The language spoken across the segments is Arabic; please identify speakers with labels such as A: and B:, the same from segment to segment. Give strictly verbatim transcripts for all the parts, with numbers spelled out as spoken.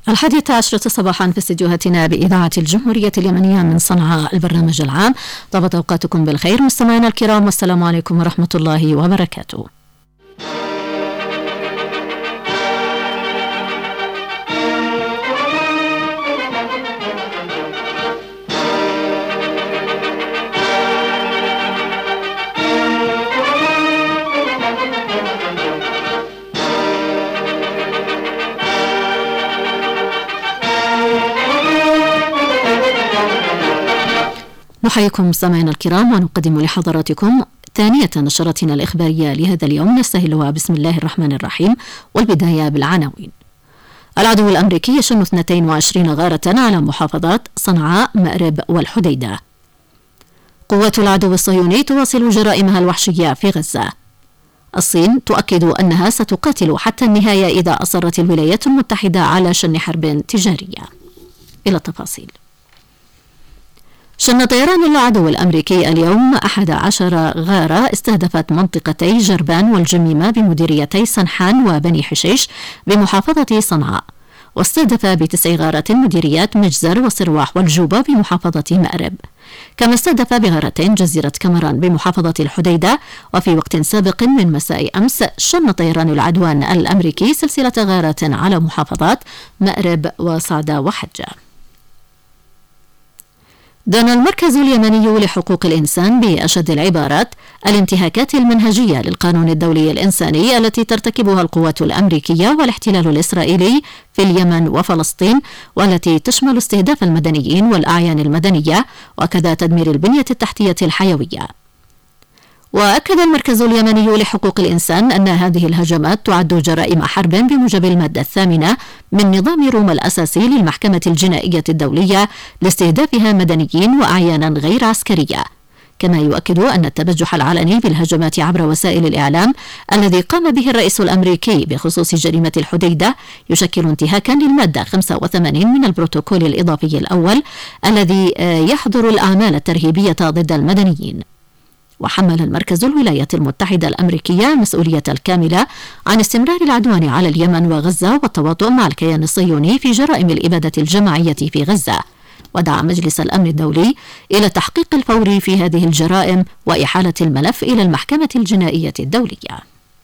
A: الحادية عشرة صباحا في استديوهاتنا بإذاعة الجمهورية اليمنية من صنعاء البرنامج العام. طابت أوقاتكم بالخير مستمعينا الكرام، والسلام عليكم ورحمة الله وبركاته. نحييكم مستمعينا الكرام ونقدم لحضراتكم ثانية نشرتنا الإخبارية لهذا اليوم، نستهلها بسم الله الرحمن الرحيم، والبداية بالعناوين. العدو الأمريكي يشن اثنتين وعشرين غارة على محافظات صنعاء، مأرب والحديدة. قوات العدو الصهيوني تواصل جرائمها الوحشية في غزة. الصين تؤكد أنها ستقاتل حتى النهاية إذا أصرت الولايات المتحدة على شن حرب تجارية. إلى التفاصيل. شن طيران العدو الأمريكي اليوم أحد عشر غارة استهدفت منطقتي جربان والجميمة بمديريتي سنحان وبني حشيش بمحافظة صنعاء، واستهدف بتسع غارات مديريات مجزر وصرواح والجوبة بمحافظة مأرب، كما استهدف بغارتين جزيرة كمران بمحافظة الحديدة. وفي وقت سابق من مساء أمس شن طيران العدوان الأمريكي سلسلة غارات على محافظات مأرب وصعدة وحجة. دان المركز اليمني لحقوق الإنسان بأشد العبارات الانتهاكات المنهجية للقانون الدولي الإنساني التي ترتكبها القوات الأمريكية والاحتلال الإسرائيلي في اليمن وفلسطين، والتي تشمل استهداف المدنيين والأعيان المدنية وكذا تدمير البنية التحتية الحيوية. وأكد المركز اليمني لحقوق الإنسان أن هذه الهجمات تعد جرائم حرب بموجب المادة الثامنة من نظام روما الأساسي للمحكمة الجنائية الدولية لاستهدافها مدنيين وأعيانا غير عسكرية. كما يؤكد أن التبجح العلني بالهجمات عبر وسائل الإعلام الذي قام به الرئيس الأمريكي بخصوص جريمة الحديدة يشكل انتهاكا للمادة خمسة وثمانين من البروتوكول الإضافي الأول الذي يحظر الأعمال الترهيبية ضد المدنيين. وحمل المركز الولايات المتحدة الأمريكية المسؤولية الكاملة عن استمرار العدوان على اليمن وغزة والتواطؤ مع الكيان الصهيوني في جرائم الإبادة الجماعية في غزة، ودعا مجلس الأمن الدولي إلى التحقيق الفوري في هذه الجرائم وإحالة الملف إلى المحكمة الجنائية الدولية.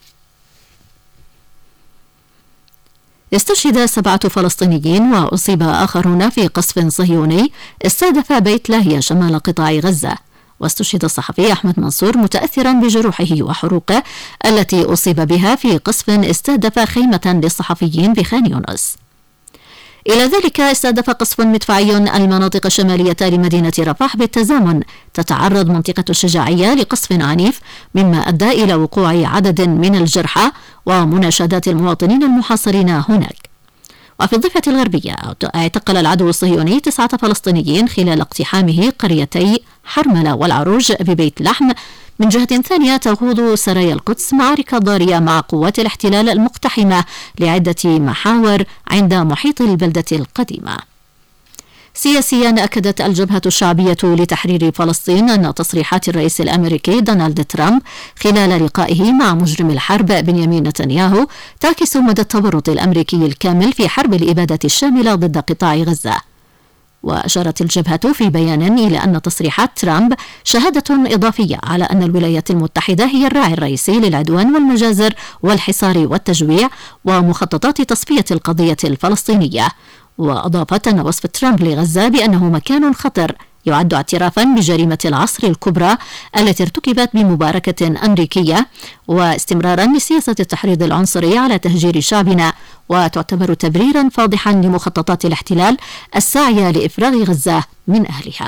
A: استشهد سبعة فلسطينيين وأصيب آخرون في قصف صهيوني استهدف بيت لاهيا شمال قطاع غزة، واستشهد الصحفي أحمد منصور متأثرا بجروحه وحروقه التي أصيب بها في قصف استهدف خيمة للصحفيين بخان يونس. إلى ذلك استهدف قصف مدفعي المناطق الشمالية لمدينة رفح بالتزامن تتعرض منطقة الشجاعية لقصف عنيف، مما أدى إلى وقوع عدد من الجرحى ومناشدات المواطنين المحاصرين هناك. وفي الضفة الغربية اعتقل العدو الصهيوني تسعة فلسطينيين خلال اقتحامه قريتي حرملة والعروج ببيت لحم. من جهة ثانية تخوض سرايا القدس معارك ضارية مع قوات الاحتلال المقتحمة لعدة محاور عند محيط البلدة القديمة. سياسيا أكدت الجبهة الشعبية لتحرير فلسطين أن تصريحات الرئيس الأمريكي دونالد ترامب خلال لقائه مع مجرم الحرب بنيامين نتنياهو تعكس مدى التورط الأمريكي الكامل في حرب الإبادة الشاملة ضد قطاع غزة. وأشارت الجبهة في بيان إلى أن تصريحات ترامب شهادة إضافية على أن الولايات المتحدة هي الراعي الرئيسي للعدوان والمجازر والحصار والتجويع ومخططات تصفية القضية الفلسطينية. وأضافت أن وصف ترامب لغزة بأنه مكان خطر يعد اعترافا بجريمة العصر الكبرى التي ارتكبت بمباركة أمريكية واستمرارا لسياسة التحريض العنصري على تهجير شعبنا، وتعتبر تبريرا فاضحا لمخططات الاحتلال الساعية لإفراغ غزة من أهلها.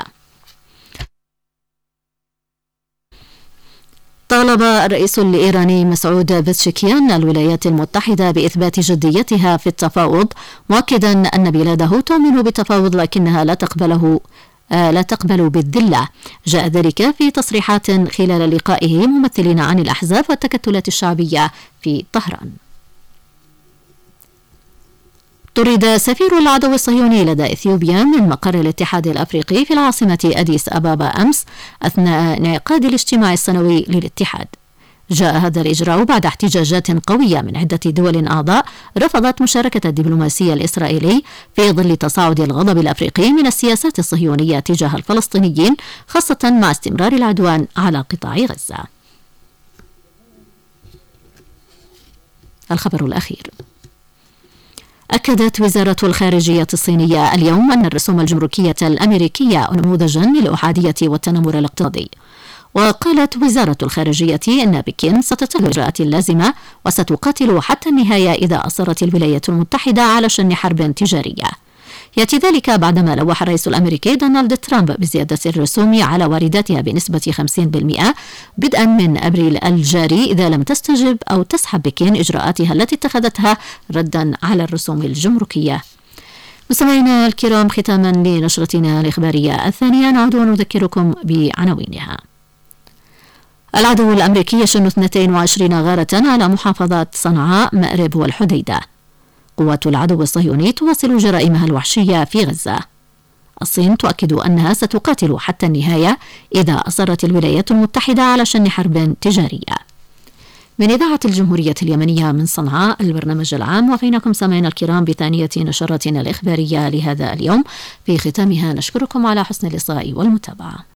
A: طالب الرئيس الإيراني مسعود بزشكيان الولايات المتحدة بإثبات جديتها في التفاوض، مؤكدا أن بلاده تؤمن بالتفاوض لكنها لا تقبله لا تقبل بالذلة. جاء ذلك في تصريحات خلال لقائه ممثلين عن الأحزاب والتكتلات الشعبية في طهران. طرد سفير العدو الصهيوني لدى إثيوبيا من مقر الاتحاد الأفريقي في العاصمة أديس أبابا أمس أثناء انعقاد الاجتماع السنوي للاتحاد. جاء هذا الإجراء بعد احتجاجات قوية من عدة دول أعضاء رفضت مشاركة الدبلوماسي الإسرائيلي في ظل تصاعد الغضب الأفريقي من السياسات الصهيونية تجاه الفلسطينيين، خاصة مع استمرار العدوان على قطاع غزة. الخبر الأخير: أكدت وزارة الخارجية الصينية اليوم أن الرسوم الجمركية الأمريكية نموذجا للأحادية والتنمر الاقتصادي. وقالت وزارة الخارجية أن بكين ستتخذ الإجراءات اللازمة وستقاتل حتى النهاية إذا أصرت الولايات المتحدة على شن حرب تجارية. يأتي ذلك بعدما لوح الرئيس الأمريكي دونالد ترامب بزيادة الرسوم على وارداتها بنسبة خمسين بالمئة بدءا من أبريل الجاري إذا لم تستجب أو تسحب بكين إجراءاتها التي اتخذتها ردا على الرسوم الجمركية. مستمعينا الكرام، ختاما لنشرتنا الإخبارية الثانية نعود ونذكركم بعناوينها. العدو الأمريكي يشن اثنتين وعشرين غارة على محافظات صنعاء، مأرب والحديدة. قوات العدو الصهيوني تواصل جرائمها الوحشية في غزة. الصين تؤكد أنها ستقاتل حتى النهاية إذا أصرت الولايات المتحدة على شن حرب تجارية. من إذاعة الجمهورية اليمنية من صنعاء، البرنامج العام، وفينكم سامعين الكرام بثانية نشراتنا الإخبارية لهذا اليوم. في ختامها نشكركم على حسن اللقاء والمتابعة.